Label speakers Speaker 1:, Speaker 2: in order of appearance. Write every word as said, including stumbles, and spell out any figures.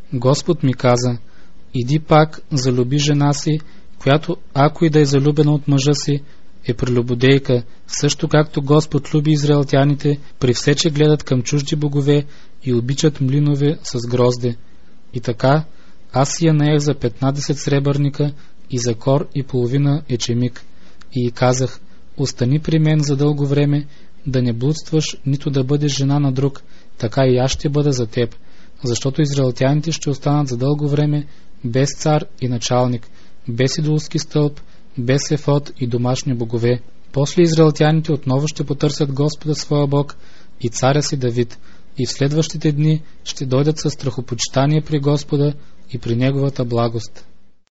Speaker 1: Господ ми каза: иди пак, залюби жена си, която, ако и да е залюбена от мъжа си, е прелюбодейка, също както Господ люби израелтяните, при все, че гледат към чужди богове и обичат млинове с грозде. И така, аз я наех за петнадесет сребърника и за кор и половина ечемик. И й казах: остани при мен за дълго време, да не блудстваш, нито да бъдеш жена на друг, така и аз ще бъда за теб, защото израелтяните ще останат за дълго време без цар и началник, без идолски стълб, без ефод и домашни богове. После израелтяните отново ще потърсят Господа своя Бог и царя си Давид, и в следващите дни ще дойдат със страхопочитание при Господа и при Неговата благост.